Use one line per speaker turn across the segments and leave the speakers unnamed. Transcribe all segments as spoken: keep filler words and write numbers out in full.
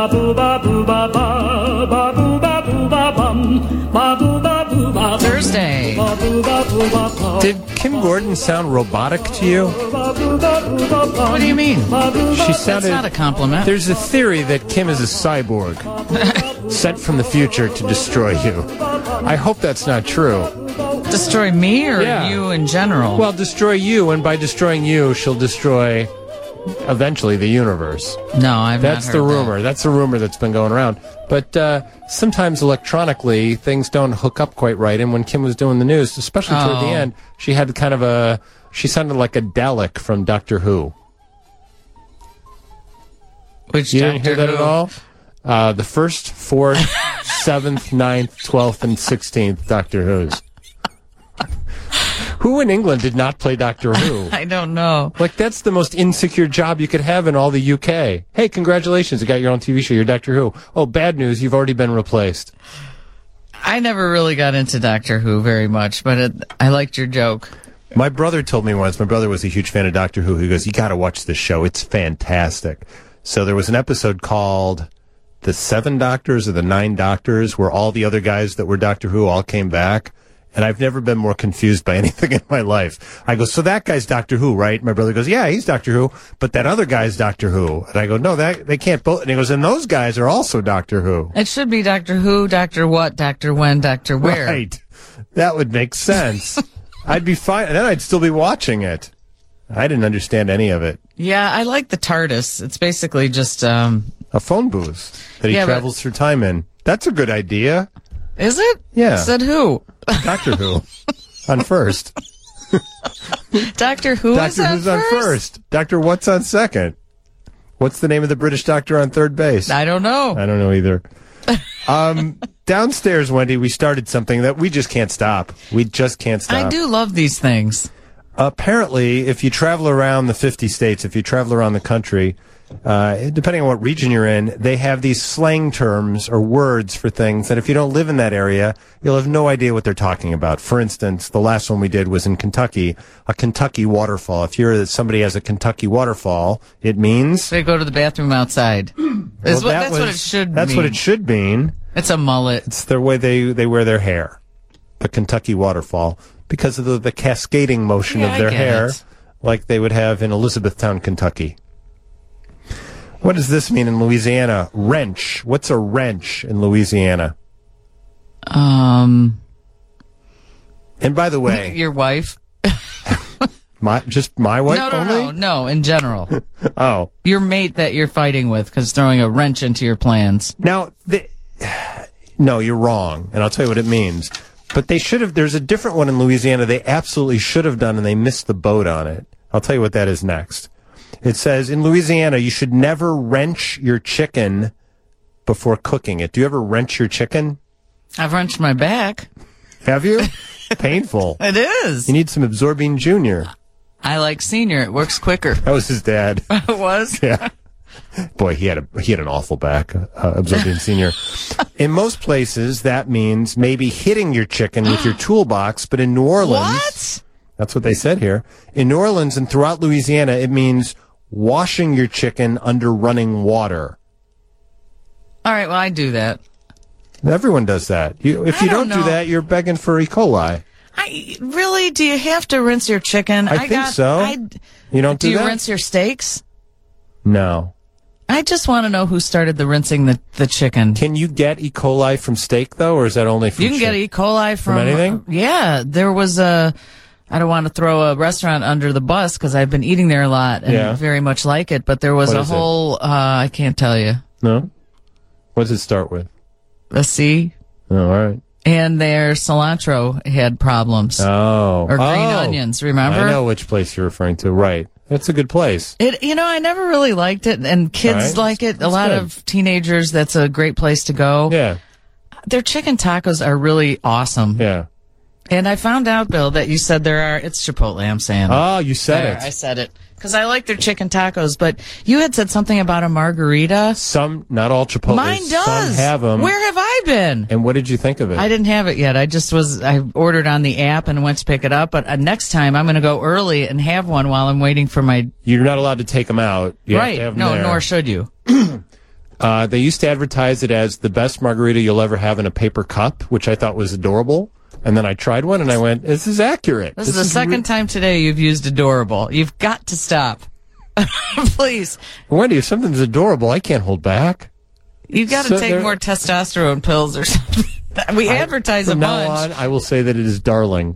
Thursday.
Did Kim Gordon sound robotic to you?
What do you mean?
She sounded.
That's not a compliment.
There's a theory that Kim is a cyborg sent from the future to destroy you. I hope that's not true.
Destroy me or
Yeah.
you in general?
Well, destroy you, and by destroying you, she'll destroy eventually the universe.
no, I've
That's
not
the
heard
rumor.
that.
That's the rumor that's been going around. But uh, sometimes electronically, things don't hook up quite right. And when Kim was doing the news, especially toward the
Oh.
end, she had kind of a. She sounded like a Dalek from Doctor Who.
Which
You didn't hear
Doctor
that at
Who?
all? Uh, the first, fourth, seventh, ninth, twelfth, and sixteenth Doctor Who's. Who in England did not play Doctor Who?
I don't know.
Like, that's the most insecure job you could have in all the U K. Hey, congratulations, you got your own T V show, you're Doctor Who. Oh, bad news, you've already been replaced.
I never really got into Doctor Who very much, but it, I liked your joke.
My brother told me once, my brother was a huge fan of Doctor Who, he goes, you gotta watch this show, it's fantastic. So there was an episode called The Seven Doctors or The Nine Doctors, where all the other guys that were Doctor Who all came back. And I've never been more confused by anything in my life. I go, so that guy's Doctor Who, right? My brother goes, yeah, he's Doctor Who, but that other guy's Doctor Who. And I go, no, that they can't both. And he goes, and those guys are also Doctor Who.
It should be Doctor Who, Doctor What, Doctor When, Doctor Where.
Right. That would make sense. I'd be fine. And then I'd still be watching it. I didn't understand any of it.
Yeah, I like the TARDIS. It's basically just, um...
A phone booth that he
Yeah, but-
travels through time in. That's a good idea.
Is it?
Yeah.
Said who?
Doctor Who. On first.
Doctor Who is
Doctor
on
Who's on
first?
first. Doctor What's on second? What's the name of the British doctor on third base?
I don't know.
I don't know either. um, downstairs, Wendy, we started something that we just can't stop. We just can't stop.
I do love these things.
Apparently, if you travel around the fifty states, if you travel around the country, uh, depending on what region you're in, they have these slang terms or words for things that if you don't live in that area, you'll have no idea what they're talking about. For instance, the last one we did was in Kentucky, a Kentucky waterfall. If you're somebody has a Kentucky waterfall, it means...
They go to the bathroom outside. Is
Well,
what,
that
that's what
was-
it should
That's
mean.
what it should mean.
It's a mullet.
It's the way they, they wear their hair. The Kentucky waterfall. Because of the, the cascading motion
Yeah,
of
I
their
get
hair,
it.
like they would have in Elizabethtown, Kentucky. What does this mean in Louisiana? Wrench. What's a wrench in Louisiana?
Um,
And by the way,
your wife?
my just my wife
no, no,
only?
no, no, in general.
Oh.
Your mate that you're fighting with because throwing a wrench into your plans.
Now, the, no, you're wrong, and I'll tell you what it means. But they should have, there's a different one in Louisiana they absolutely should have done, and they missed the boat on it. I'll tell you what that is next. It says, in Louisiana, you should never wrench your chicken before cooking it. Do you ever wrench your chicken?
I've wrenched my back.
Have you? Painful.
It is.
You need some Absorbine Junior.
I like Senior. It works quicker.
That was his dad.
It was?
Yeah. Boy, he had a he had an awful back, uh, Absorbine Senior. In most places, that means maybe hitting your chicken with your toolbox, but in New Orleans...
What?
That's what they said here. In New Orleans and throughout Louisiana, it means washing your chicken under running water.
All right, well, I do that.
Everyone does that. You, if
I
you
don't
don't, do
know.
that, you're begging for E. coli.
I really? Do you have to rinse your chicken?
I think so.
I,
You don't do,
do you
that?
rinse your steaks?
No.
I just want to know who started the rinsing the, the chicken.
Can you get E. coli from steak, though, or is that only from
You can get
chicken?
E. coli from,
From anything?
Yeah, there was a. I don't want to throw a restaurant under the bus because I've been eating there a lot and
Yeah.
very much like it. But there was
What
a
is it?
whole. Uh, I can't tell you.
No? What does it start with?
A C.
Oh, all right.
And their cilantro had problems.
Oh.
Or green
Oh.
onions, remember?
I know which place you're referring to. Right. That's a good place.
It, you know, I never really liked it, and kids
All right.
like it. A
That's
lot
good.
of teenagers, that's a great place to go.
Yeah.
Their chicken tacos are really awesome.
Yeah.
And I found out, Bill, that you said there are, it's Chipotle, I'm saying.
Oh, you said
There,
it.
I said it. Because I like their chicken tacos, but you had said something about a margarita.
Some, not all Chipotles.
Mine does.
Some have them.
Where have I been?
And what did you think of it?
I didn't have it yet. I just was, I ordered on the app and went to pick it up. But uh, next time I'm going to go early and have one while I'm waiting for my.
You're not allowed to take them out. You have
right.
to have them
No,
there.
nor should you.
Uh, they used to advertise it as the best margarita you'll ever have in a paper cup, which I thought was adorable. And then I tried one, and I went, this is accurate.
This, this is the is second re- time today you've used adorable. You've got to stop. Please.
Wendy, if something's adorable, I can't hold back.
You've got to so take more testosterone pills or something. We I, advertise a bunch. From now on,
I will say that it is darling.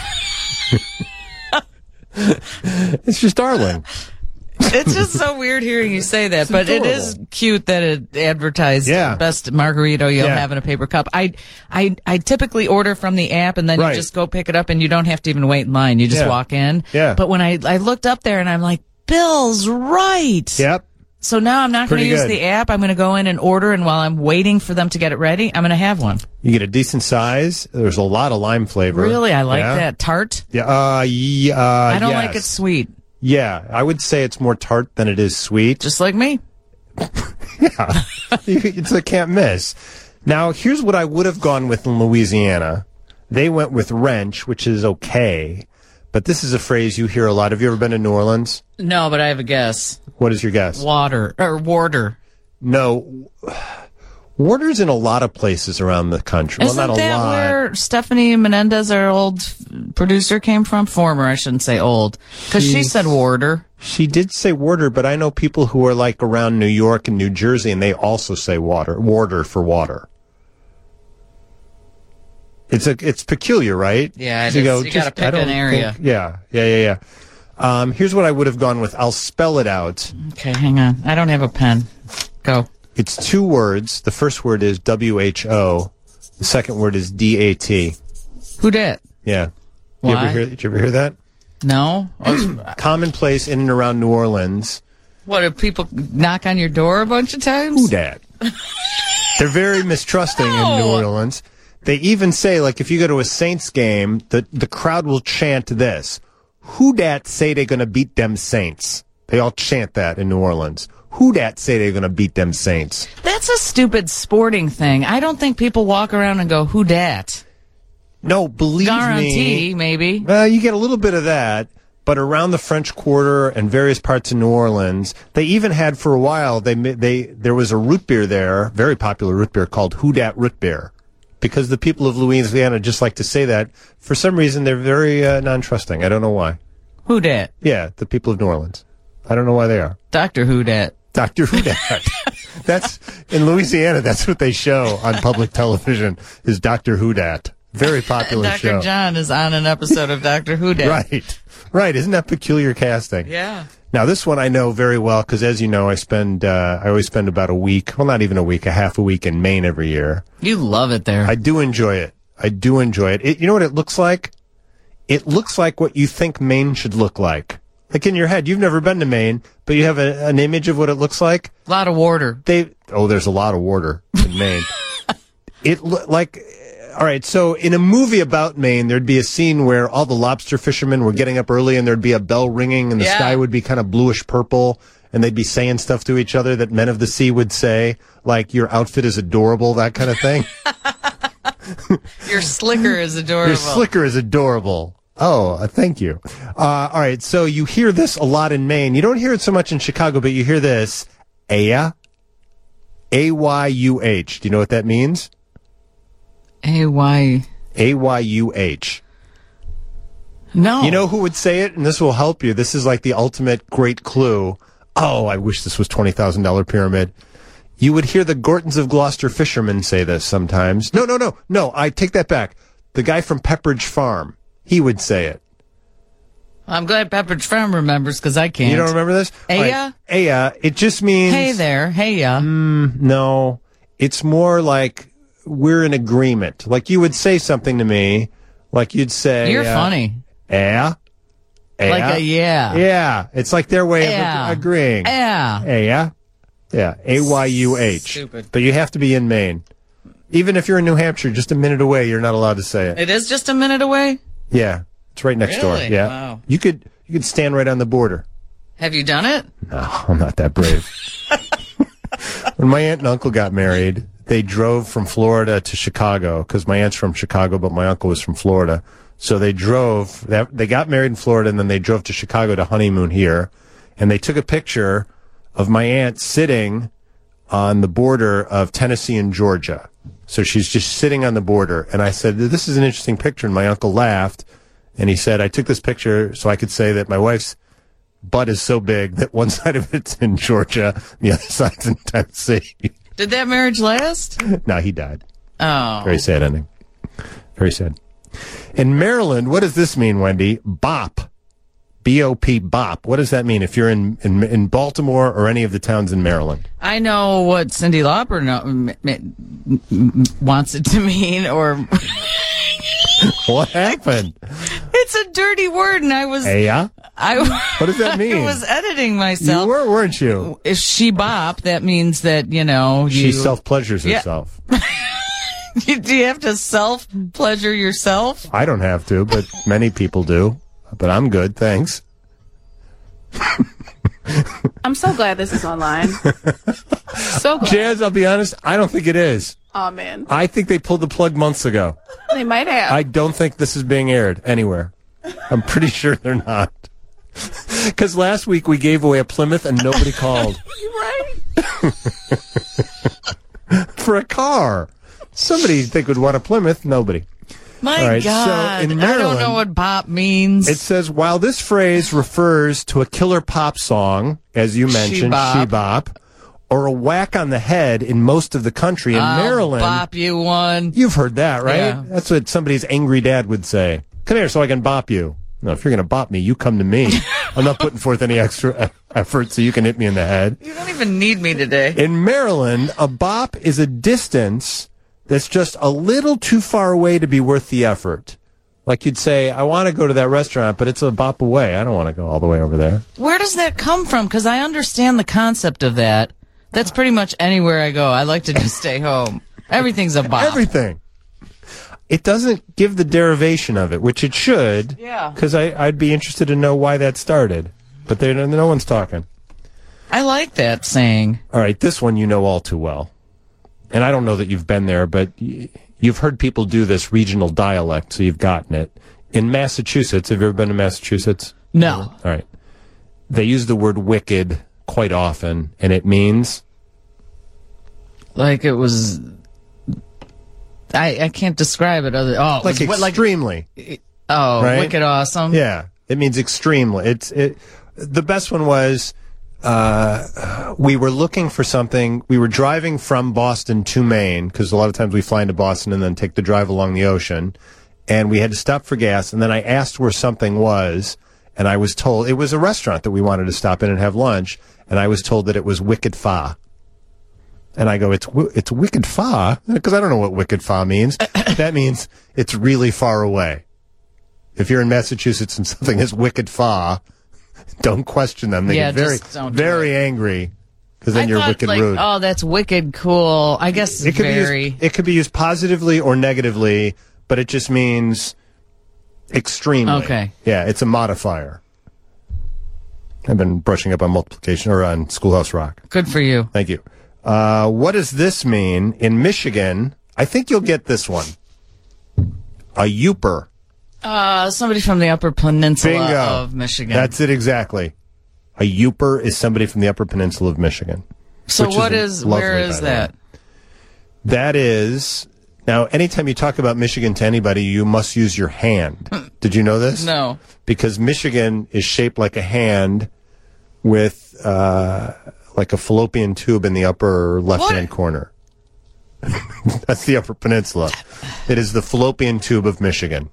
It's just darling.
It's just so weird hearing you say that, it's but adorable. It is cute that it advertised yeah. best margarita you'll yeah. have in a paper cup. I, I, I typically order from the app, and then right. you just go pick it up, and you don't have to even wait in line. You just yeah. walk in.
Yeah.
But when I, I looked up there, and I'm like, Bill's right.
Yep.
So now I'm not going to use
good.
the app. I'm going to go in and order, and while I'm waiting for them to get it ready, I'm going to have one.
You get a decent size. There's a lot of lime flavor.
Really? I like
yeah.
that. Tart?
Yeah. Uh, yeah, uh,
I don't
yes.
like it sweet.
Yeah. I would say it's more tart than it is sweet.
Just like me.
Yeah. It's a can't miss. Now, here's what I would have gone with in Louisiana. They went with wrench, which is okay. But this is a phrase you hear a lot. Have you ever been to New Orleans?
No, but I have a guess.
What is your guess?
Water. Or warder.
No. Water's in a lot of places around the country.
Isn't
well, not
that
a lot.
where Stephanie Menendez, our old producer, came from? Former, I shouldn't say old. Because she said warder.
She did say warder, but I know people who are like around New York and New Jersey, and they also say water, warder for water. It's a, it's peculiar, right?
Yeah, it you is. Go, you got to pick an area.
Think, yeah, yeah, yeah, yeah. Um, here's what I would have gone with. I'll spell it out.
Okay, hang on. I don't have a pen. Go.
It's two words. The first word is W H O. The second word is D A T.
Who dat?
Yeah.
Why?
You ever hear, did you ever hear that?
No.
Commonplace in and around New Orleans.
What, do people knock on your door a bunch of times?
Who dat? They're very mistrusting
no.
in New Orleans. They even say, like, if you go to a Saints game, the, the crowd will chant this. Who dat say they're going to beat them Saints? They all chant that in New Orleans. Who dat say they're going to beat them Saints?
That's a stupid sporting thing. I don't think people walk around and go, who dat?
No, believe
Guarantee,
me.
Guarantee, maybe.
Well, you get a little bit of that. But around the French Quarter and various parts of New Orleans, they even had for a while, they they there was a root beer there, very popular root beer called Who Dat Root Beer. Because the people of Louisiana just like to say that. For some reason, they're very uh, non-trusting. I don't know why.
Who dat?
Yeah, the people of New Orleans. I don't know why they are.
Doctor Who dat?
Doctor Who dat? That's in Louisiana. That's what they show on public television. Is Doctor Who dat? Very popular
Doctor
show.
Doctor John is on an episode of Doctor Who dat.
Right, right. Isn't that peculiar casting?
Yeah.
Now, this one I know very well because, as you know, I spend uh, I always spend about a week, well, not even a week, a half a week in Maine every year.
You love it there.
I do enjoy it. I do enjoy it. it. You know what it looks like? It looks like what you think Maine should look like. Like in your head, you've never been to Maine, but you have a, an image of what it looks like.
A lot of water.
They oh, there's a lot of water in Maine. It lo- like. All right, so in a movie about Maine, there'd be a scene where all the lobster fishermen were getting up early and there'd be a bell ringing and the
yeah.
sky would be kind of bluish purple and they'd be saying stuff to each other that men of the sea would say, like, your outfit is adorable, that kind of thing.
Your slicker is adorable.
Your slicker is adorable. Oh, uh, thank you. Uh, all right, so you hear this a lot in Maine. You don't hear it so much in Chicago, but you hear this, Aya, A Y U H. Do you know what that means?
A Y.
A Y U H.
No.
You know who would say it? And this will help you. This is like the ultimate great clue. Oh, I wish this was twenty thousand dollars pyramid. You would hear the Gortons of Gloucester fishermen say this sometimes. No, no, no, no, I take that back. The guy from Pepperidge Farm, he would say it.
I'm glad Pepperidge Farm remembers because I can't.
You don't remember this?
Aya?
Right. Aya, it just means...
Hey there, hey ya.
Mm, no, it's more like... we're in agreement. Like you would say something to me, like you'd say,
"You're
uh,
funny."
Yeah.
Like a yeah.
Yeah. It's like their way
yeah.
of agreeing.
Yeah.
Yeah. Yeah. A Y U H.
Stupid.
But you have to be in Maine. Even if you're in New Hampshire, just a minute away, you're not allowed to say it.
It is just a minute away?
Yeah. It's right next
really?
door. Yeah.
Wow.
You could you could stand right on the border.
Have you done it?
No, I'm not that brave. When my aunt and uncle got married, they drove from Florida to Chicago because my aunt's from Chicago, but my uncle was from Florida. So they drove, they got married in Florida, and then they drove to Chicago to honeymoon here. And they took a picture of my aunt sitting on the border of Tennessee and Georgia. So she's just sitting on the border. And I said, this is an interesting picture. And my uncle laughed. And he said, I took this picture so I could say that my wife's butt is so big that one side of it's in Georgia, the other side's in Tennessee.
Did that marriage last?
No, he died.
Oh.
Very sad ending. Very sad. In Maryland, what does this mean, Wendy? Bop. B O P, bop. What does that mean if you're in, in in Baltimore or any of the towns in Maryland?
I know what Cyndi Lauper know, m- m- m- wants it to mean, or...
What happened?
It's a dirty word, and I was...
Hey, yeah?
I,
what does that mean?
I was editing myself.
You were, weren't you?
If she bop, that means that, you know... You,
she self-pleasures herself.
Yeah. Do you have to self-pleasure yourself?
I don't have to, but many people do. But I'm good, thanks.
I'm so glad this is online. So glad.
Jazz, I'll be honest, I don't think it is.
Oh, man.
I think they pulled the plug months ago.
They might have.
I don't think this is being aired anywhere. I'm pretty sure they're not. Because last week we gave away a Plymouth and nobody called.
Right?
For a car. Somebody you'd think would want a Plymouth, nobody.
My right, God, so in Maryland, I don't know what bop means.
It says, while this phrase refers to a killer pop song, as you mentioned, she bop, or a whack on the head in most of the country, in
I'll
Maryland...
bop you one.
You've heard that, right?
Yeah.
That's what somebody's angry dad would say. Come here so I can bop you. No, if you're going to bop me, you come to me. I'm not putting forth any extra effort so you can hit me in the head.
You don't even need me today.
In Maryland, a bop is a distance... that's just a little too far away to be worth the effort. Like you'd say, I want to go to that restaurant, but it's a bop away. I don't want to go all the way over there.
Where does that come from? Because I understand the concept of that. That's pretty much anywhere I go. I like to just stay home. Everything's a bop.
Everything. It doesn't give the derivation of it, which it should.
Yeah.
Because I'd be interested to know why that started. But no one's talking.
I like that saying.
All right, this one you know all too well. And I don't know that you've been there, but you've heard people do this regional dialect, so you've gotten it. In Massachusetts, have you ever been to Massachusetts?
No.
All right. They use the word wicked quite often, and it means?
Like it was... I, I can't describe it. Other oh,
like was, extremely.
Like, oh, right? Wicked awesome.
Yeah, it means extremely. It's it. The best one was... Uh, we were looking for something. We were driving from Boston to Maine, because a lot of times we fly into Boston and then take the drive along the ocean. And we had to stop for gas. And then I asked where something was, and I was told it was a restaurant that we wanted to stop in and have lunch. And I was told that it was Wicked Fa. And I go, it's it's Wicked Fa? Because I don't know what Wicked Fa means. That means it's really far away. If you're in Massachusetts and something is Wicked Fa, don't question them. They
yeah,
get very,
just don't
very
do
angry because then I you're
thought,
wicked
like,
rude.
Oh, that's wicked cool. I guess
it could
very...
be used, it could be used positively or negatively, but it just means extremely.
Okay.
Yeah, it's a modifier. I've been brushing up on multiplication or on Schoolhouse Rock.
Good for you.
Thank you. Uh, what does this mean in Michigan? I think you'll get this one. A youper.
Uh, somebody from the Upper Peninsula
Bingo.
of Michigan.
That's it exactly. A youper is somebody from the Upper Peninsula of Michigan.
So what is, is where is that?
That is, now anytime you talk about Michigan to anybody, you must use your hand. Did you know this?
No.
Because Michigan is shaped like a hand with uh, like a fallopian tube in the upper left-hand
what?
corner. That's the Upper Peninsula. It is the fallopian tube of Michigan.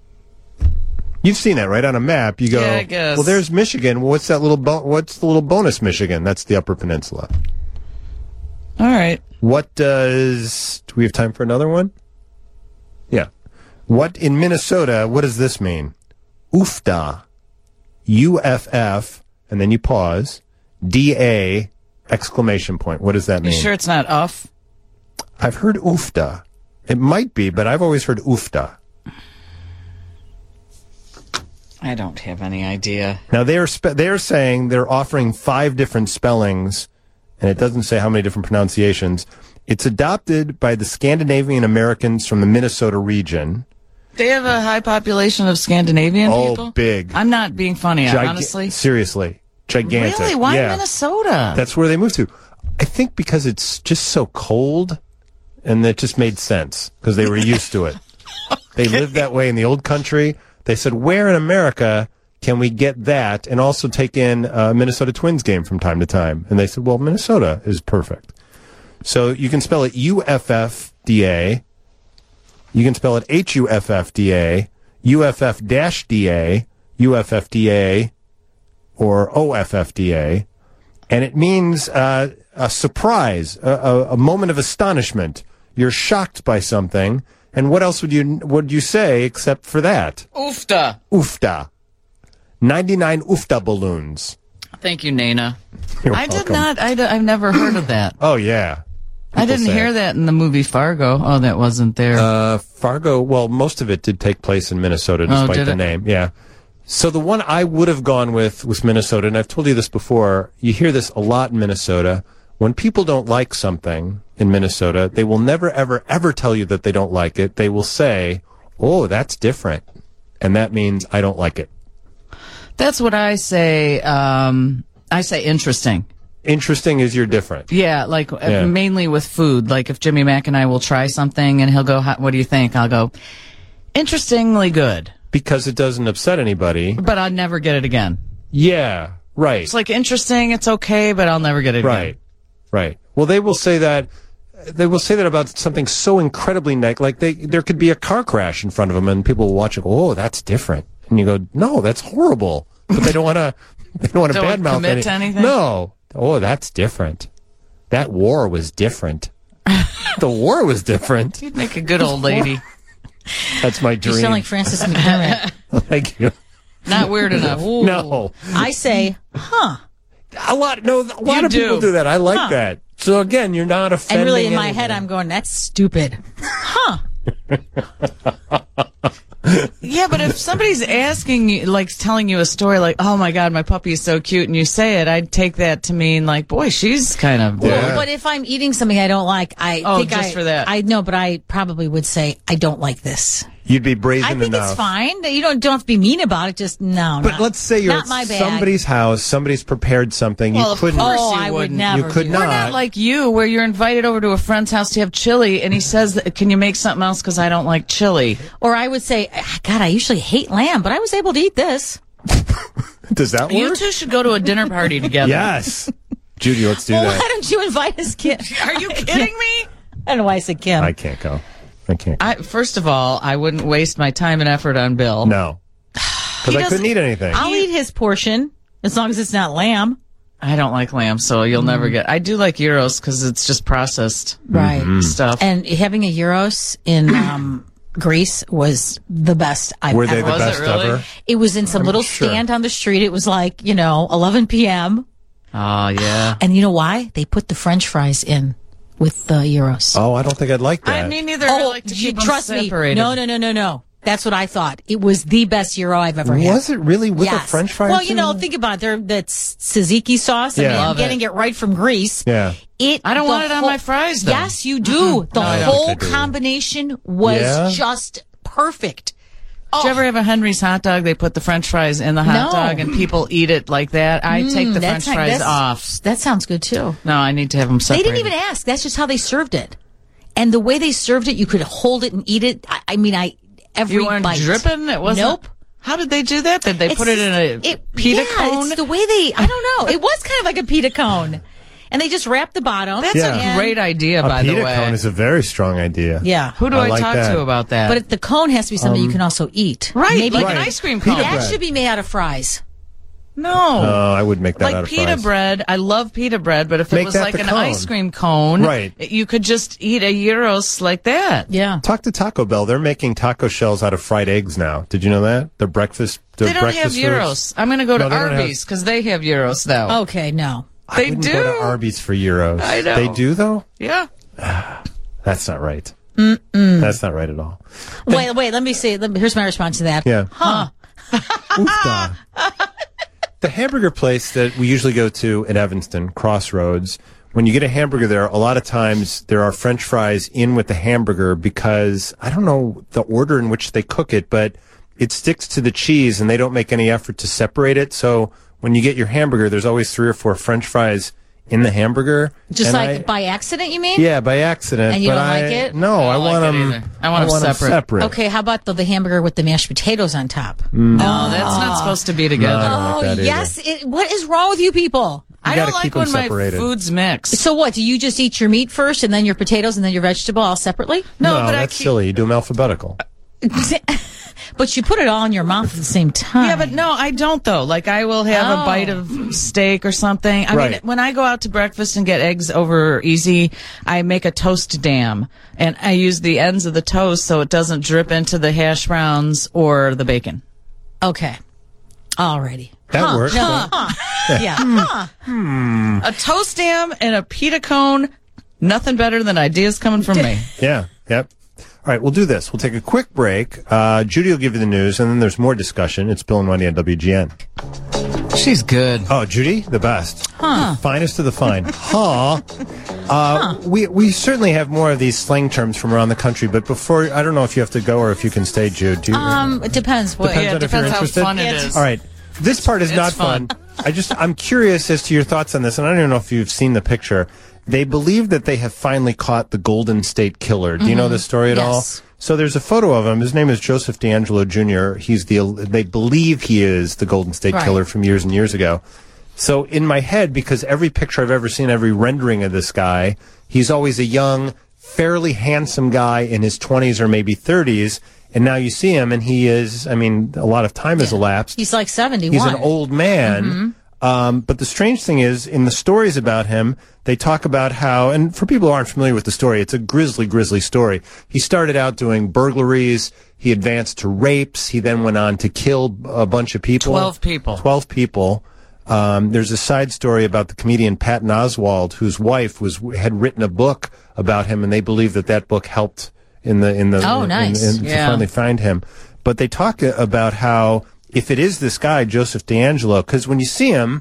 You've seen that, right? On a map, you go,
yeah, I guess.
Well, there's Michigan. Well, what's that little, bo- what's the little bonus Michigan? That's the Upper Peninsula.
All right.
What does, do we have time for another one? Yeah. What, in Minnesota, what does this mean? Oofda. U F F, and then you pause, D A, exclamation point. What does that mean?
You sure it's not uff?
I've heard oofda. It might be, but I've always heard oofda.
I don't have any idea.
Now, they are spe- they are saying they're offering five different spellings, and it doesn't say how many different pronunciations. It's adopted by the Scandinavian Americans from the Minnesota region.
They have a high population of Scandinavian
oh,
people?
Oh, big.
I'm not being funny,
Giga-
honestly.
Seriously. Gigantic.
Really? Why
yeah.
Minnesota?
That's where they moved to. I think because it's just so cold, and it just made sense because they were used to it. Okay. They lived that way in the old country. They said, where in America can we get that and also take in a Minnesota Twins game from time to time? And they said, well, Minnesota is perfect. So you can spell it U F F D A. You can spell it H U F F D A, U F F D A, U F F D A, or O F F D A. And it means uh, a surprise, a, a, a moment of astonishment. You're shocked by something. And what else would you would you say except for that?
Oofta.
Oofta. ninety-nine oofta balloons.
Thank you, Nana.
You're
I
welcome.
did not. I d- I've never heard of that.
Oh, yeah. People
I didn't
say
hear
it.
that in the movie Fargo. Oh, that wasn't there.
Uh, Fargo, well, most of it did take place in Minnesota, despite
oh, did
the
it?
name. Yeah. So the one I would have gone with was Minnesota, and I've told you this before. You hear this a lot in Minnesota. When people don't like something in Minnesota, they will never, ever, ever tell you that they don't like it. They will say, oh, that's different. And that means I don't like it.
That's what I say. Um, I say interesting.
Interesting is you're different.
Yeah, like uh,
Yeah.
mainly with food. Like if Jimmy Mack and I will try something and he'll go, "How- what do you think?" I'll go, interestingly good.
Because it doesn't upset anybody.
But I'll never get it again.
Yeah, right.
It's like interesting, it's okay, but I'll never get it
Right,
again.
right. Well, they will say that. They will say that about something so incredibly negative. Like they, there could be a car crash in front of them, and people will watch it. Oh, that's different. And you go, no, that's horrible. But they don't want to. They don't want to
Don't
badmouth
commit
any-
to anything?
No. Oh, that's different. That war was different. The war was different.
You'd make a good old lady.
That's my dream.
You sound like Frances McDermott.
Thank you.
Not weird enough. Ooh.
No.
I say, huh.
A lot. No. A lot
You
of people
do.
do that. I like
Huh.
that. So again, you're not offending.
And really in my
anyone.
head, I'm going, that's stupid. Huh.
Yeah, but if somebody's asking you, like telling you a story like, oh my God, my puppy is so cute, and you say it, I'd take that to mean like, boy, she's kind of.
Yeah.
Well, but if I'm eating something I don't like, I
Oh,
think
just
I,
for that.
I know, but I probably would say, I don't like this.
You'd be brazen
I think
enough.
it's fine. You don't don't have to be mean about it. Just no.
But
not,
let's say you're
not
at
my bag.
somebody's house, somebody's prepared something,
Well,
you
of
couldn't.
course.
Oh,
you
I would
wouldn't.
never.
You could
do
not.
that.
We're not like you, where you're invited over to a friend's house to have chili, and he says, "Can you make something else? Because I don't like chili."
Or I would say, God, I usually hate lamb, but I was able to eat this.
Does that
You
work?
two should go to a dinner party together.
Yes. Judy, let's do
Well,
that.
why don't you invite us, Kim?
Are you kidding me?
I don't know why I said Kim.
I can't go. I can't go.
I, first of all, I wouldn't waste my time and effort on Bill.
No. Because I couldn't eat anything.
I'll eat his portion as long as it's not lamb.
I don't like lamb, so you'll never get. I do like gyros because it's just processed
Right.
stuff.
And having a gyros in um, Greece was the best I've
Were they
ever.
the
Was it
best
really?
ever?
It was in some little
sure.
stand on the street. It was like, you know, eleven p.m.
Oh yeah.
And you know why? They put the French fries in with the gyros.
Oh, I don't think I'd like that.
I mean, neither. I
Oh,
like to
you
keep them
trust me.
separated.
No, no, no, no, no. That's what I thought. It was the best gyro I've ever had.
Was it really with
Yes.
a French fry?
Well,
or
you know,
two?
think about it. They're, that's tzatziki sauce. I
Yeah.
mean, I'm
Love
getting it. right from Greece.
Yeah.
It.
I don't
the
want it on
whole-
my fries, though.
Yes, you do. The
No, I don't
whole
think I do.
combination was
Yeah?
just perfect.
Did you ever have a Henry's hot dog? They put the French fries in the hot
No.
dog, and people eat it like that. I take the
Mm,
French
that's-
fries
that's-
off.
That sounds good too.
No, I need to have them
They
separated.
didn't even ask. That's just how they served it. And the way they served it, you could hold it and eat it. I, I mean, I every
You weren't
bite.
dripping? It wasn't.
Nope.
How did they do that? Did they put it in a
it,
pita
yeah,
cone?
It's the way they. I don't know. It was kind of like a pita cone, and they just wrapped the bottom.
That's
Yeah.
a great idea,
A
by the
pita
way.
cone is a very strong idea.
Yeah.
Who do
I
I,
like
talk
that.
to about that?
But if the cone has to be something you can also eat.
right,
Maybe
like
Right.
an ice cream
Pita
cone.
that
bread.
should be made out of fries.
No.
Oh, I would make that out
like
of
pita
fries.
bread, I love pita bread, but if
Make
it was
that
like
the
an
cone.
ice cream cone,
Right.
you could just eat a gyros like that.
Yeah.
Talk to Taco Bell. They're making taco shells out of fried eggs now. Did you know that? Their breakfast. Their
They don't
breakfast
have
foods.
gyros. I'm going to go
No,
to
they don't have-
Arby's because they have gyros though.
Okay. No.
I
They
wouldn't
do.
go to Arby's for euros.
I know.
They do though.
Yeah.
That's not right. Mm-mm. That's not right at all.
Wait. Wait. Let me see. Let me, here's my response to that.
Yeah.
Huh.
Oofda. The hamburger place that we usually go to in Evanston, Crossroads, when you get a hamburger there, a lot of times there are French fries in with the hamburger because I don't know the order in which they cook it, but it sticks to the cheese and they don't make any effort to separate it. So when you get your hamburger, there's always three or four French fries in the hamburger.
Just like
I,
by accident, you mean?
Yeah, by accident.
And you
but
don't
I,
like it?
No, I,
I
want
like
them.
I want, I want them separate.
separate.
Okay, how about the, the hamburger with the mashed potatoes on top?
Mm.
No, oh, that's not supposed to be together.
No, I don't like
oh,
that
yes. It, what is wrong with you people?
You
I don't like when my
separated.
food's mixed.
So what? Do you just eat your meat first and then your potatoes and then your vegetable all separately?
No,
no
but
that's
I keep...
silly. You do them alphabetical.
But you put it all in your mouth at the same time.
Yeah, but no, I don't though. Like I will have
Oh.
a bite of steak or something. I
Right.
mean, when I go out to breakfast and get eggs over easy, I make a toast dam and I use the ends of the toast so it doesn't drip into the hash browns or the bacon.
Okay. Alrighty.
That
huh.
works.
Huh. Huh. Yeah. Huh.
Hmm.
A toast dam and a pita cone, nothing better than ideas coming from me.
Yeah. Yep. All right, we'll do this. We'll take a quick break. Uh, Judy will give you the news, and then there's more discussion. It's Bill and Wendy on W G N.
She's good.
Oh, Judy, the best.
Huh.
Finest of the fine. Huh. Uh, huh. We we certainly have more of these slang terms from around the country, but before, I don't know if you have to go or if you can stay, Jude. Do you,
Um, it depends. What,
depends
yeah,
on
it
if you're
depends how
interested.
fun it is.
All right. This part is
It's
not
fun.
fun. I just, I'm curious as to your thoughts on this, and I don't know if you've seen the picture. They believe that they have finally caught the Golden State Killer. Do you know this story at
Yes.
all? So there's a photo of him. His name is Joseph D'Angelo Junior He's the, they believe he is the Golden State
Right.
Killer from years and years ago. So in my head, because every picture I've ever seen, every rendering of this guy, he's always a young, fairly handsome guy in his twenties or maybe thirties. And now you see him, and he is, I mean, a lot of time has elapsed.
He's like seventy-one.
He's an old man.
Mm-hmm.
Um, but the strange thing is, in the stories about him, they talk about how, and for people who aren't familiar with the story, it's a grisly, grisly story. He started out doing burglaries. He advanced to rapes. He then went on to kill a bunch of people.
Twelve people.
Twelve people. Um, there's a side story about the comedian Patton Oswalt, whose wife was had written a book about him, and they believe that that book helped in the in the
Oh,
in-
nice.
in-
Yeah.
to finally find him. But they talk about how if it is this guy Joseph D'Angelo, because when you see him,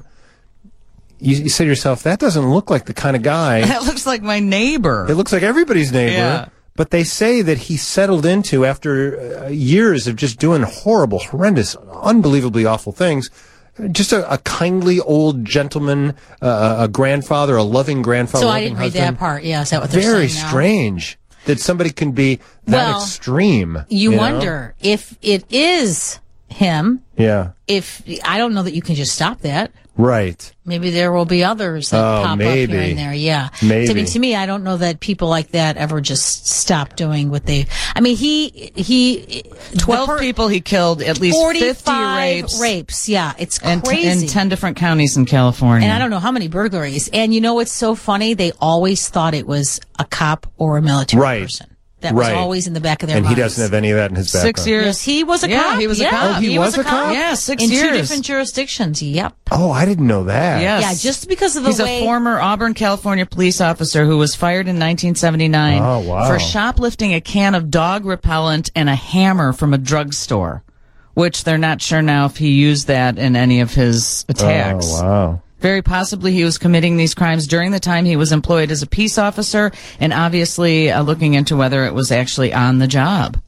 you, you say to yourself, that doesn't look like the kind of guy.
That looks like my neighbor.
It looks like everybody's neighbor.
Yeah.
But they say that he settled into, after uh, years of just doing horrible, horrendous, unbelievably awful things, just a, a kindly old gentleman, uh, a grandfather, a loving grandfather.
So I
loving
didn't read
husband.
that part. Yeah, is that what they're
Very
saying now?
strange that somebody can be that
Well,
extreme.
You,
know?
wonder if it is him.
Yeah.
If I don't know that you can just stop that.
Right.
Maybe there will be others that
Oh,
pop
maybe.
up here and there. Yeah.
Maybe.
I mean, to me, I don't know that people like that ever just stop doing what they. I mean, he he.
Twelve
the per-
people he killed, at least fifty
forty-five
rapes,
rapes. Yeah, it's
and t-
crazy.
in ten different counties in California.
And I don't know how many burglaries. And you know what's so funny? They always thought it was a cop or a military
Right.
person. That was
Right.
always in the back of their
And
minds.
he doesn't have any of that in his background.
Six years.
Yes, he was a
Yeah,
cop.
he was a
yeah,
cop.
Oh, he was a cop?
Yeah, six
in
years.
two different jurisdictions. Yep.
Oh, I didn't know that.
Yes.
Yeah, just because of the
He's
way.
a former Auburn, California police officer who was fired in nineteen seventy-nine
Oh, wow.
for shoplifting a can of dog repellent and a hammer from a drugstore, which they're not sure now if he used that in any of his attacks.
Oh, wow.
Very possibly he was committing these crimes during the time he was employed as a peace officer and obviously uh, looking into whether it was actually on the job.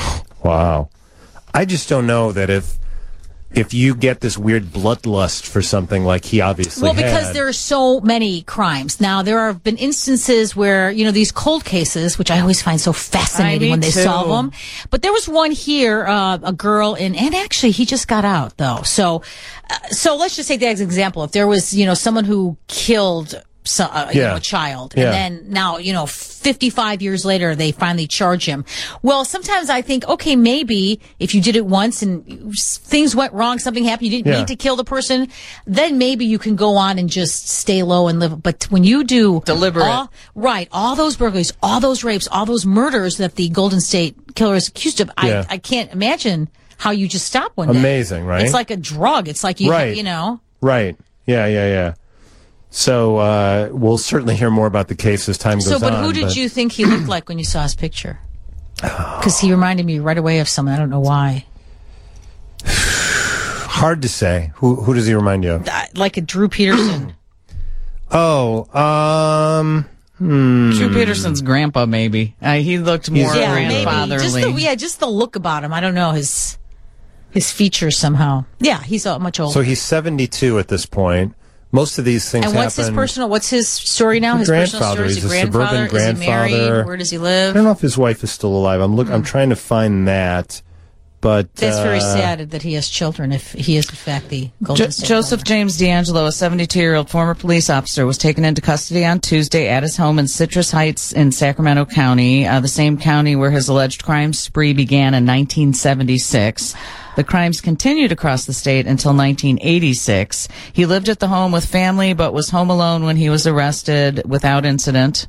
Wow. I just don't know that if if you get this weird bloodlust for something like he obviously
Well, because
had.
there are so many crimes. Now, there have been instances where, you know, these cold cases, which I always find so fascinating
I, me
when they
too.
solve them. But there was one here, uh, a girl in, and actually he just got out though. So, uh, so let's just take that as an example. If there was, you know, someone who killed so, uh, you
Yeah.
know, a child,
Yeah.
and then now, you know, fifty-five years later, they finally charge him. Well, sometimes I think, okay, maybe if you did it once and things went wrong, something happened, you didn't
Yeah.
need to kill the person, then maybe you can go on and just stay low and live. But when you do
Deliberate.
all, right, all those burglaries, all those rapes, all those murders that the Golden State Killer is accused of,
Yeah.
I, I can't imagine how you just stop one day.
Amazing, right?
It's like a drug. It's like you,
Right.
you know.
Right. Yeah, yeah, yeah. So uh, we'll certainly hear more about the case as time goes
So,
on.
but who did you think he looked like when you saw his picture? Because he reminded me right away of someone. I don't know why.
Hard to say. Who who does he remind you of?
Uh, Like a Drew Peterson.
Oh, um, hmm.
Drew Peterson's grandpa, maybe. Uh, he looked more
yeah, maybe.
grandfatherly.
Just the, yeah, just the look about him. I don't know his his features somehow. Yeah, he's uh, much older.
So he's seventy-two at this point, Most of these things
And what's
happen,
his personal, what's his story now? His personal story?
He's
Is he
a
grandfather?
suburban grandfather.
Is he married? Where does he live?
I don't know if his wife is still alive. I'm look. Mm. I'm trying to find that. But
that's
uh,
very sad that he has children. If he is in fact the Golden
Jo-
State
Joseph
owner.
James D'Angelo, a seventy-two-year-old former police officer, was taken into custody on Tuesday at his home in Citrus Heights in Sacramento County, uh, the same county where his alleged crime spree began in nineteen seventy-six. The crimes continued across the state until nineteen eighty-six. He lived at the home with family, but was home alone when he was arrested without incident.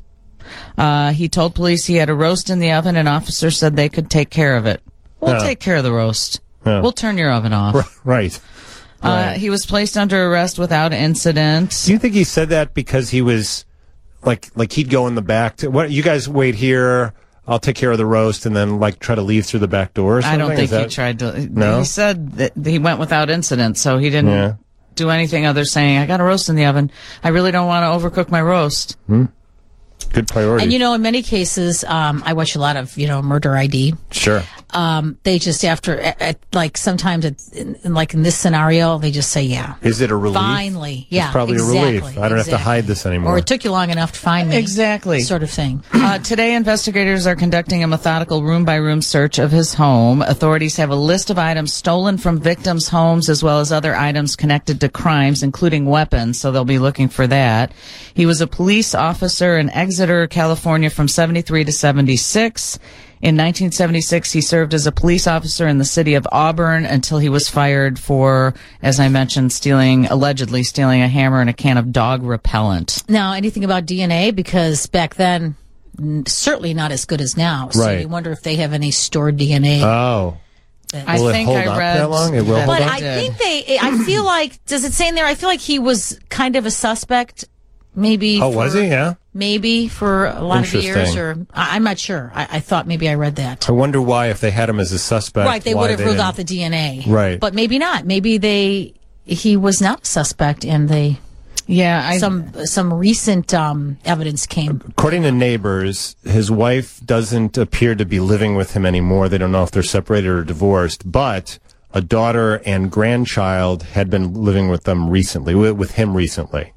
Uh, he told police he had a roast in the oven, and officers said they could take care of it. We'll yeah. take care of the roast. Yeah. We'll turn your oven off.
Right.
Uh, right. He was placed under arrest without incident.
Do you think he said that because he was like, like he'd go in the back to, what, you guys wait here, I'll take care of the roast, and then like try to leave through the back door or something?
I don't think
that,
he tried to.
No?
He said that he went without incident, so he didn't yeah. do anything other saying, I got a roast in the oven. I really don't want to overcook my roast.
Hmm. Good priority.
And, you know, in many cases, um, I watch a lot of, you know, Murder I D.
Sure.
Um, they just, after, at, at, like, sometimes, it's in, in, like, in this scenario, they just say, yeah.
Is it a relief?
Finally. Yeah,
it's probably
exactly,
a relief. I don't
exactly.
have to hide this anymore.
Or it took you long enough to find me.
Exactly.
Sort of thing.
Uh, today, investigators are conducting a methodical room-by-room search of his home. Authorities have a list of items stolen from victims' homes as well as other items connected to crimes, including weapons, so they'll be looking for that. He was a police officer in Exeter, California, from seventy-three to seventy-six. In nineteen seventy-six, he served as a police officer in the city of Auburn until he was fired for, as I mentioned, stealing, allegedly stealing a hammer and a can of dog repellent.
Now, anything about D N A? Because back then, certainly not as good as now. So
right.
you wonder if they have any stored D N A.
Oh.
I
will
think
it hold
I
up
read
that long? It will
that
hold
but
up?
I think they, I feel like, does it say in there, I feel like he was kind of a suspect, maybe.
Oh,
for,
was he? Yeah.
Maybe for a lot of years, or I, I'm not sure. I, I thought maybe I read that.
I wonder why, if they had him as a suspect.
Right, they would have ruled out the D N A.
Right.
But maybe not. Maybe they, he was not a suspect and they.
Yeah, I,
some some recent um, evidence came.
According to neighbors, his wife doesn't appear to be living with him anymore. They don't know if they're separated or divorced, but a daughter and grandchild had been living with them recently, with him recently.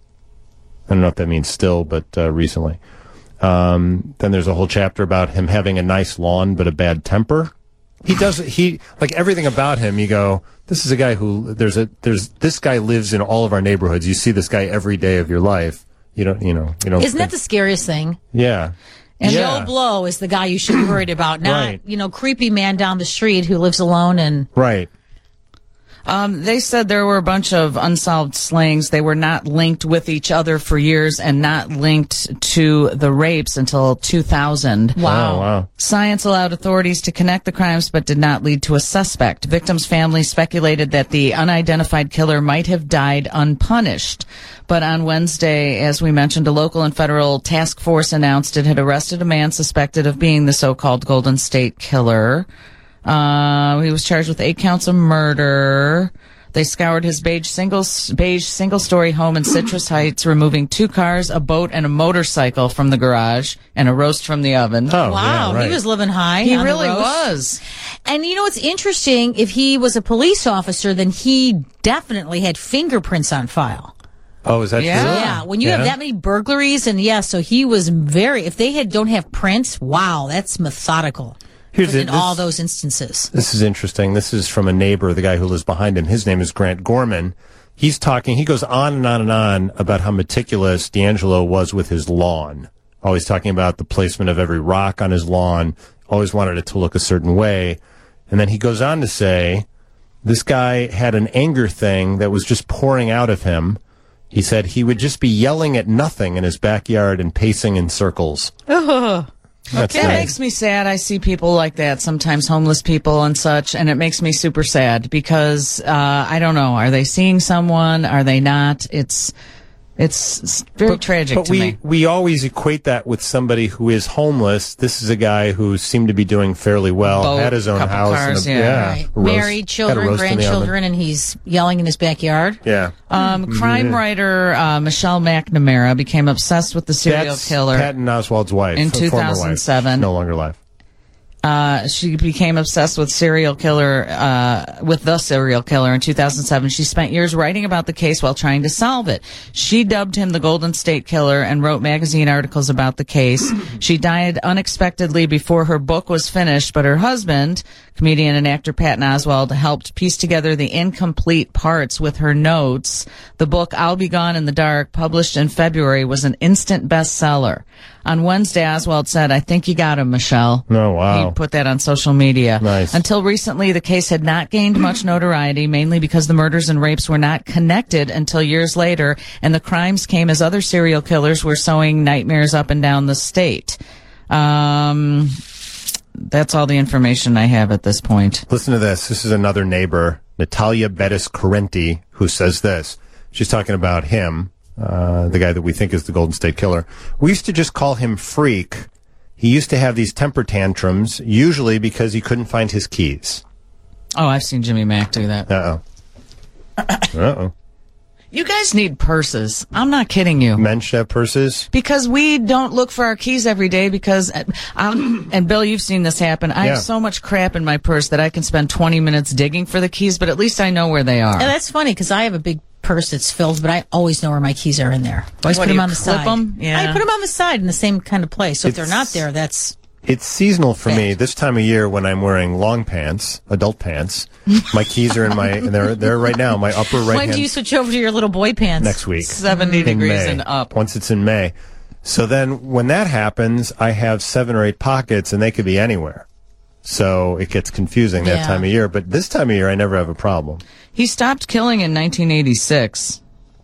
I don't know if that means still, but uh, recently. Um, then there's a whole chapter about him having a nice lawn but a bad temper. He does he like everything about him. You go, this is a guy who there's a there's this guy lives in all of our neighborhoods. You see this guy every day of your life. You don't you know you don't.
Isn't
think,
that the scariest thing?
Yeah.
And
yeah.
Joe Blow is the guy you should be worried about, not
right.
you know creepy man down the street who lives alone and
right.
Um, they said there were a bunch of unsolved slayings. They were not linked with each other for years and not linked to the rapes until two thousand.
Wow.
Oh, wow.
Science allowed authorities to connect the crimes but did not lead to a suspect. Victims' families speculated that the unidentified killer might have died unpunished. But on Wednesday, as we mentioned, a local and federal task force announced it had arrested a man suspected of being the so-called Golden State Killer. Uh, he was charged with eight counts of murder. They scoured his beige single, beige single-story home in Citrus Heights, removing two cars, a boat, and a motorcycle from the garage, and a roast from the oven.
Oh,
wow,
yeah, right.
he was living high.
He
on
really
the roast.
was.
And you know what's interesting? If he was a police officer, then he definitely had fingerprints on file.
Oh, is that
Yeah.
true?
Yeah, when you
Yeah.
have that many burglaries, and yeah, so he was very. If they had don't have prints, wow, that's methodical.
Here's
in
it, this,
all those instances.
This is interesting. This is from a neighbor, the guy who lives behind him. His name is Grant Gorman. He's talking, he goes on and on and on about how meticulous D'Angelo was with his lawn. Always talking about the placement of every rock on his lawn. Always wanted it to look a certain way. And then he goes on to say, this guy had an anger thing that was just pouring out of him. He said he would just be yelling at nothing in his backyard and pacing in circles.
Oh.
That's
It
nice.
makes me sad. I see people like that, sometimes homeless people and such, and it makes me super sad because, uh, I don't know, are they seeing someone? Are they not? It's, it's very
but,
tragic
but
to
we,
me.
we always equate that with somebody who is homeless. This is a guy who seemed to be doing fairly well,
Boat,
had his own
couple
house.
cars,
and a,
yeah.
yeah
Right.
a roast-
Married,
had a
children,
roast in the oven.
grandchildren, and he's yelling in his backyard.
Yeah.
Um, crime writer uh, Michelle McNamara became obsessed with the serial
That's
killer
Patton Oswalt's wife.
in
former
two thousand seven.
wife, no longer alive.
Uh, she became obsessed with serial killer, uh, with the serial killer in two thousand seven. She spent years writing about the case while trying to solve it. She dubbed him the Golden State Killer and wrote magazine articles about the case. She died unexpectedly before her book was finished, but her husband, comedian and actor Patton Oswalt, helped piece together the incomplete parts with her notes. The book, I'll Be Gone in the Dark, published in February, was an instant bestseller. On Wednesday, Oswald said, I think you got him, Michelle.
Oh, wow.
He put that on social media.
Nice.
Until recently, the case had not gained much notoriety, mainly because the murders and rapes were not connected until years later, and the crimes came as other serial killers were sowing nightmares up and down the state. Um, that's all the information I have at this point.
Listen to this. This is another neighbor, Natalia Bettis Correnti, who says this. She's talking about him. Uh, the guy that we think is the Golden State Killer. We used to just call him Freak. He used to have these temper tantrums, usually because he couldn't find his keys.
Oh, I've seen Jimmy Mack do that.
Uh-oh. Uh-oh.
You guys need purses. I'm not kidding you.
Men should have purses?
Because we don't look for our keys every day because, I'm, and Bill, you've seen this happen. I
yeah.
have so much crap in my purse that I can spend twenty minutes digging for the keys, but at least I know where they are.
And that's funny because I have a big purse that's filled, but I always know where my keys are in there. I always
what,
put them on the
clip
side.
Them? Yeah.
I put them on the side in the same kind of place. So
it's,
if they're not there, that's...
It's seasonal for
bad.
me. This time of year when I'm wearing long pants, adult pants, my keys are in my, and they're, they're right now, my upper right
When
hand.
do you switch over to your little boy pants?
Next week.
seventy
in
degrees
May,
and up.
Once it's in May. So then when that happens, I have seven or eight pockets and they could be anywhere. So it gets confusing that
Yeah.
time of year. But this time of year, I never have a problem.
He stopped killing in nineteen eighty-six.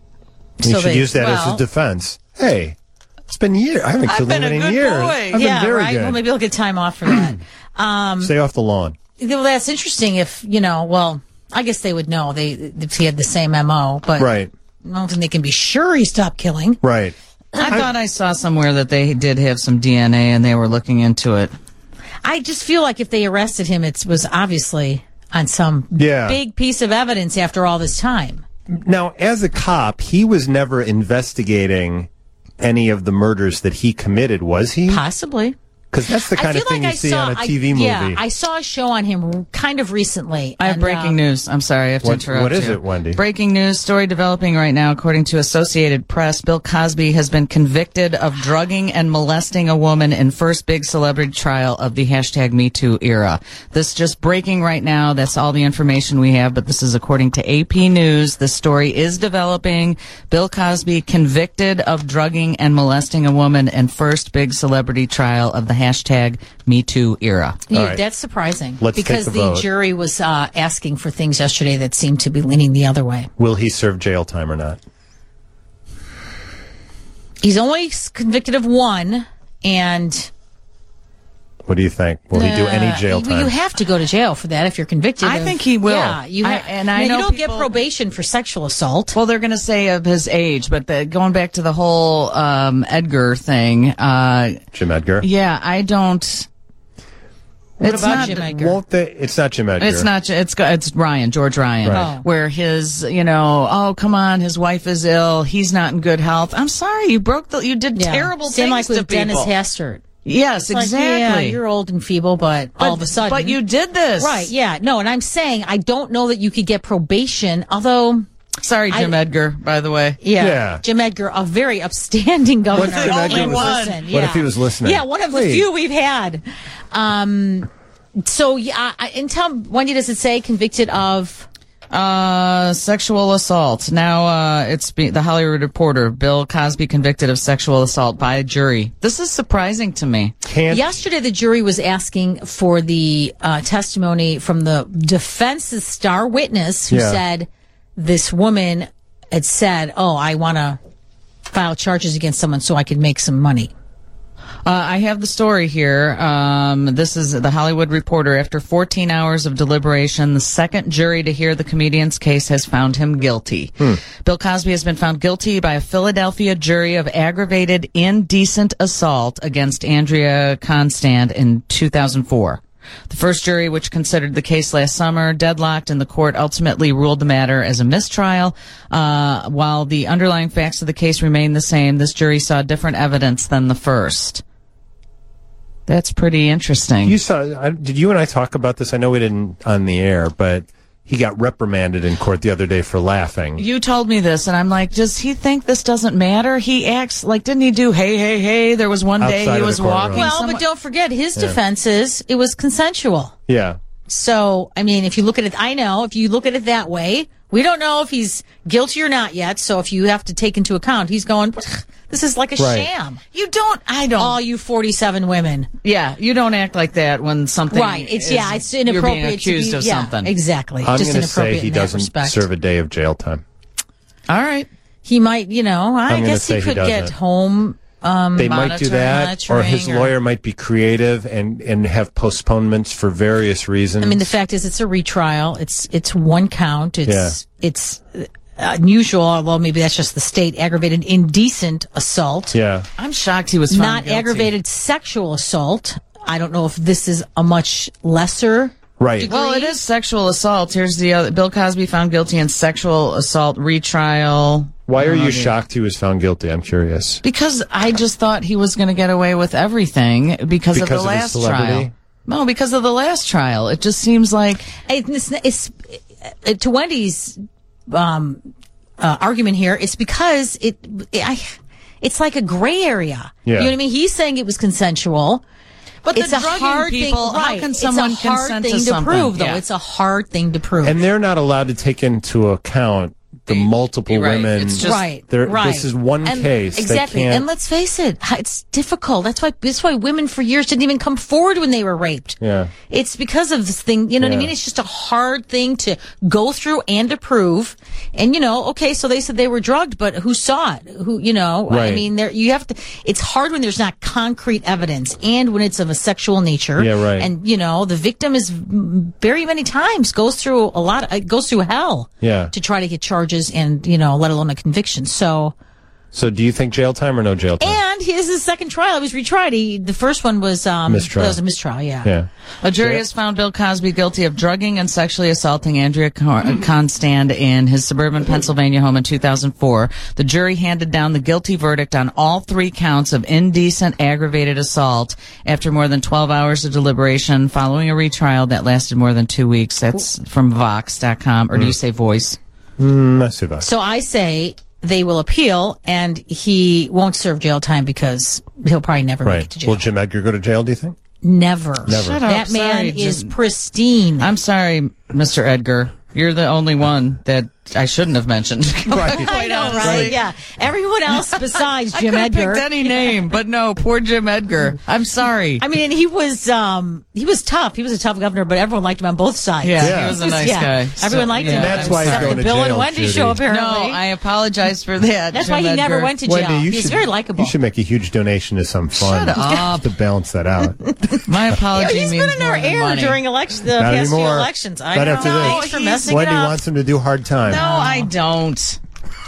You
So
should
they-
use that as
well-
his defense. Hey, it's been years. I haven't
I've
killed
been a
anyone in
good
years.
boy.
I've been
yeah,
very
right?
good.
Well, maybe he'll get time off for that. Um,
Stay off the lawn.
well, that's interesting if, you know, well, I guess they would know they if he had the same M O, but
Right,
I don't think they can be sure he stopped killing.
right.
I thought I saw somewhere that they did have some D N A and they were looking into it.
I just feel like if they arrested him, it was obviously on some
Yeah.
big piece of evidence after all this time.
Now, as a cop, he was never investigating any of the murders that he committed, was he?
Possibly.
Because that's the kind
I
of
feel
thing
like
you
I
see
saw,
on a T V
I,
movie.
Yeah, I saw a show on him kind of recently.
I have
and,
breaking
um,
news. I'm sorry, I have to
What-
interrupt
what is
you.
it, Wendy?
Breaking news story developing right now. According to Associated Press, Bill Cosby has been convicted of drugging and molesting a woman in first big celebrity trial of the hashtag Me Too era. This just breaking right now. That's all the information we have, but this is according to A P News. The story is developing. Bill Cosby convicted of drugging and molesting a woman in first big celebrity trial of the hashtag Me Too era.
Yeah,
All right.
that's surprising.
Let's
because
take a
the
vote.
jury was uh, asking for things yesterday that seemed to be leaning the other way.
Will he serve jail time or not?
He's only s- convicted of one, and
What do you think? Will he do any
uh,
jail
you-
time?
You have to go to jail for that if you're convicted.
I
of-
think he will.
Yeah, you
I-
ha-
and I
Now,
know
you don't
people-
get probation for sexual assault.
Well, they're going to say of his age, but the, going back to the whole um, Edgar thing, uh,
Jim Edgar?
yeah, I don't.
What
it's
about
not,
Jim Edgar?
Won't they? It's not Jim Edgar.
It's not. It's it's Ryan, George Ryan,
Right.
Oh.
where his, you know, oh come on, his wife is ill, he's not in good health. I'm sorry, you broke the, you did
Yeah.
terrible
Same
things
like
to
with Dennis
people.
Hastert.
Yes,
Like,
exactly.
yeah, you're old and feeble, but,
but,
all of a sudden,
but you did this,
right? Yeah, no, and I'm saying I don't know that you could get probation, although.
Sorry, Jim
I-
Edgar. By the way,
Yeah.
Yeah.
Jim Edgar, a very upstanding governor.
What if Jim
Edgar
in
was-
person.
What
Yeah.
if he was listening?
Yeah, one of the
Wait.
few we've had. Um, so, yeah, I, and tell Wendy, does it say convicted of?
Uh, sexual assault. Now, uh, it's be, the Hollywood Reporter, Bill Cosby convicted of sexual assault by a jury. This is surprising to me.
Can't.
Yesterday, the jury was asking for the uh, testimony from the defense's star witness who
Yeah.
said this woman had said, oh, I want to file charges against someone so I could make some money.
Uh, I have the story here. Um, this is the Hollywood Reporter. After fourteen hours of deliberation, the second jury to hear the comedian's case has found him guilty.
Hmm.
Bill Cosby has been found guilty by a Philadelphia jury of aggravated indecent assault against Andrea Constand in two thousand four. The first jury, which considered the case last summer, deadlocked, and the court ultimately ruled the matter as a mistrial. Uh, while the underlying facts of the case remain the same, this jury saw different evidence than the first. That's pretty interesting.
You saw? I, did you and I talk about this? I know we didn't on the air, but he got reprimanded in court the other day for laughing.
You told me this, and I'm like, does he think this doesn't matter? He acts like, didn't he do, hey, hey, hey, there was one day
Outside
he
of
was
the courtroom.
walking.
Well,
somewhere.
but don't forget, his
Yeah.
defense is it was consensual.
Yeah.
So, I mean, if you look at it, I know, if you look at it that way, we don't know if he's guilty or not yet. So if you have to take into account, he's going, this is like a
Right.
sham.
You don't, I don't.
All you forty-seven women.
Yeah, you don't act like that when something
Right. It's,
is,
yeah, it's inappropriate.
You're being accused
to be,
of
yeah,
something.
Exactly.
I'm
Just
going to say
inappropriate
he
in that
doesn't
respect.
serve a day of jail time.
All right.
He might, you know, I
I'm gonna
guess
say
he
he
could get
doesn't.
home. Um,
They might do
monitoring,
that, or his
monitoring, or-
lawyer might be creative and, and have postponements for various reasons.
I mean, the fact is, it's a retrial. It's it's one count. It's
Yeah.
it's unusual. Although maybe that's just the state. Aggravated indecent assault.
Yeah.
I'm shocked he was found
Not
guilty.
aggravated sexual assault. I don't know if this is a much lesser.
Right.
degree.
Well, it is sexual assault. Here's the other. Bill Cosby found guilty in sexual assault retrial.
Why are you
Okay.
shocked he was found guilty? I'm curious.
Because I just thought he was going to get away with everything because,
Because
of the
of his
last
celebrity?
trial. No, because of the last trial. It just seems like
It's, it's, uh, to Wendy's um, uh, argument here. It's because it, it I, it's like a gray area.
Yeah.
You know what I mean? He's saying it was consensual.
But
it's
the
a
drugging
hard
people,
thing,
how
right.
can someone
it's a hard
consent
thing
to
to,
something?
prove, though.
Yeah.
It's a hard thing to prove.
And they're not allowed to take into account the multiple
You're right.
women.
It's just-
right,
They're-
right.
This is one
And
case. They
exactly.
can't-
And let's face it, it's difficult. That's why that's why women for years didn't even come forward when they were raped.
Yeah.
It's because of this thing. You know what I
Yeah.
mean? It's just a hard thing to go through and to prove. And you know, okay, so they said they were drugged, but who saw it? Who you know? I
Right.
mean, there you have to. It's hard when there's not concrete evidence, and when it's of a sexual nature.
Yeah, right.
And you know, the victim is very many times goes through a lot. Of, goes through hell.
Yeah.
To try to get charges and you know, let alone a conviction. So.
So do you think jail time or no jail time?
And his his second trial. It was retried. He, the first one was um,
Mistrial.
That was a mistrial. Yeah.
yeah.
a jury
Yeah.
has found Bill Cosby guilty of drugging and sexually assaulting Andrea Con- Constand in his suburban Pennsylvania home in two thousand four. The jury handed down the guilty verdict on all three counts of indecent aggravated assault after more than twelve hours of deliberation following a retrial that lasted more than two weeks. That's from Vox dot com. Or do you say Voice?
Mm, I see that.
So I say they will appeal, and he won't serve jail time because he'll probably never make it
Right.
to jail.
Will Jim Edgar go to jail, do you think?
Never.
Never.
Shut up.
That man
Sorry,
is
Jim.
pristine.
I'm sorry, Mister Edgar. You're the only one that I shouldn't have mentioned.
Right.
I know,
honestly.
right? Yeah. Everyone else besides
I
Jim
could have
Edgar.
picked any name, but no, poor Jim Edgar. I'm sorry.
I mean, and he was um he was tough. He was a tough governor, but everyone liked him on both sides.
Yeah,
Yeah.
he was a nice
yeah.
guy.
Everyone
So-
liked
yeah.
him.
That's why he's
Except
going
the
to
Bill
jail,
and Wendy
Judy.
show,
No,
apparently.
I apologize for that.
That's
Jim
why he never
Edgar.
went to jail.
Wendy, you
he was
should,
very likable.
You should make a huge donation to some fund
Shut up.
to balance that out.
My apology
He's
means
been in our
more than
air
money.
during election, the
Not
past few
anymore.
elections. I
Not
know.
after this.
Thanks for
He's-
messing
Wendy
it up.
wants him to do hard time.
No, I don't.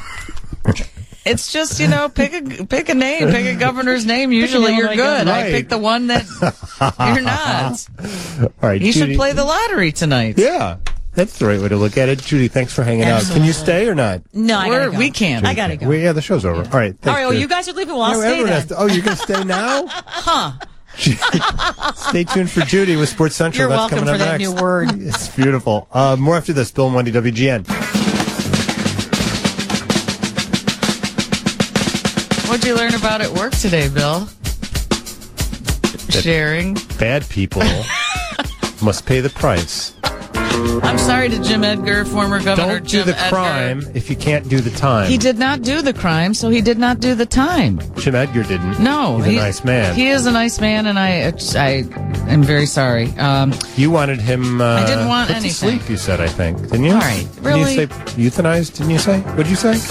It's just, you know, pick a pick a name, pick a governor's name. Usually
name
you're
like
good.
that.
I
Right.
picked the one that you're not.
All right,
You
Judy.
should play the lottery tonight.
Yeah, that's the right way to look at it. Judy, thanks for hanging out. Can you stay or not?
No, I
We're-
gotta go.
we can't.
I gotta go.
Well, yeah, the show's over. All right.
All
Thanks,
right, well,
Judy.
you guys are leaving. Well, I'll
No,
stay
everyone
then.
has to- oh, you're going to stay now?
Huh.
Stay tuned for Judy with Sports Central.
You're
That's
welcome
coming
for
up
that
next.
new word.
It's beautiful. Uh, more after this. Bill and Wendy, W G N.
What'd you learn about at work today, Bill? Sharing.
Bad people must pay the price.
I'm sorry to Jim Edgar, former Governor
Don't
Jim
do the
Edgar.
crime if you can't do the time.
He did not do the crime, so he did not do the time.
Jim Edgar didn't.
No,
He's a nice man.
He is a nice man, and I, I am very sorry. Um,
You wanted him. Uh,
I didn't want
put to
anything.
sleep. You said, I think, didn't you?
All right, really?
Didn't you say euthanized? Didn't you say? What'd you say?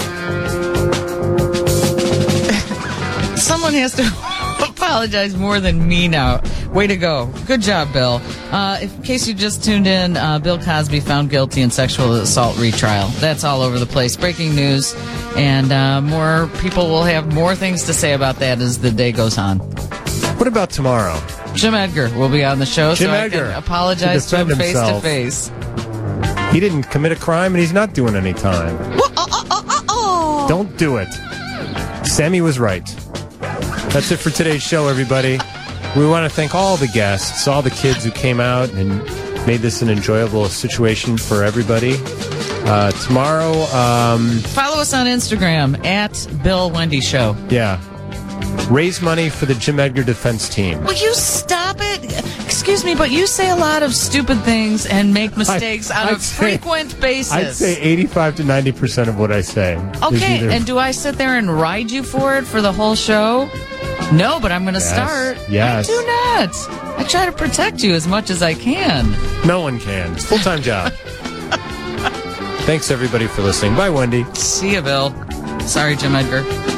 someone has to apologize more than me now. Way to go. Good job, Bill. Uh, in case you just tuned in, uh, Bill Cosby found guilty in sexual assault retrial. That's all over the place. Breaking news. And uh, more people will have more things to say about that as the day goes on.
What about tomorrow?
Jim Edgar will be on the show,
Jim
so
Edgar,
I can apologize
to
to,
defend
him face to
himself.
face.
He didn't commit a crime, and he's not doing any time. Don't do it. Sammy was right. That's it for today's show, everybody. We want to thank all the guests, all the kids who came out and made this an enjoyable situation for everybody. Uh, tomorrow... Um,
Follow us on Instagram, at Bill Wendy Show.
Yeah. Raise money for the Jim Edgar defense team.
Will you stop it? Excuse me, but you say a lot of stupid things and make mistakes I, on a say, frequent basis.
I'd say eighty-five to ninety percent of what I say.
Okay, either... and do I sit there and ride you for it for the whole show? No, but I'm going to
yes.
start.
Yes.
I do not. I try to protect you as much as I can.
No one can. It's a full-time job. Thanks, everybody, for listening. Bye, Wendy.
See you, Bill. Sorry, Jim Edgar.